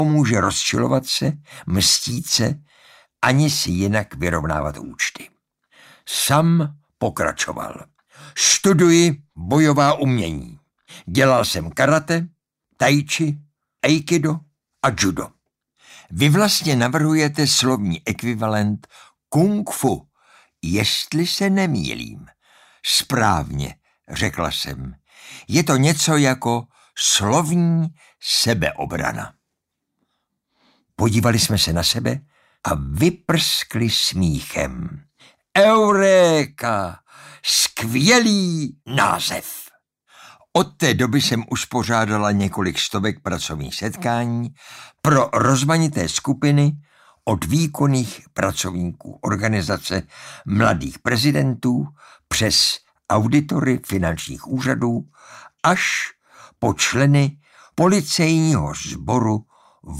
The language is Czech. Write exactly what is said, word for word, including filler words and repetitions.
pomůže rozčilovat se, mstít se, ani si jinak vyrovnávat účty. Sam pokračoval. Studuji bojová umění. Dělal jsem karate, tai chi, aikido a judo. Vy vlastně navrhujete slovní ekvivalent kung fu, jestli se nemýlím. Správně, řekla jsem. Je to něco jako slovní sebeobrana. Podívali jsme se na sebe a vyprskli smíchem. Euréka! Skvělý název! Od té doby jsem uspořádala několik stovek pracovních setkání pro rozmanité skupiny od výkonných pracovníků organizace mladých prezidentů přes auditory finančních úřadů až po členy policejního sboru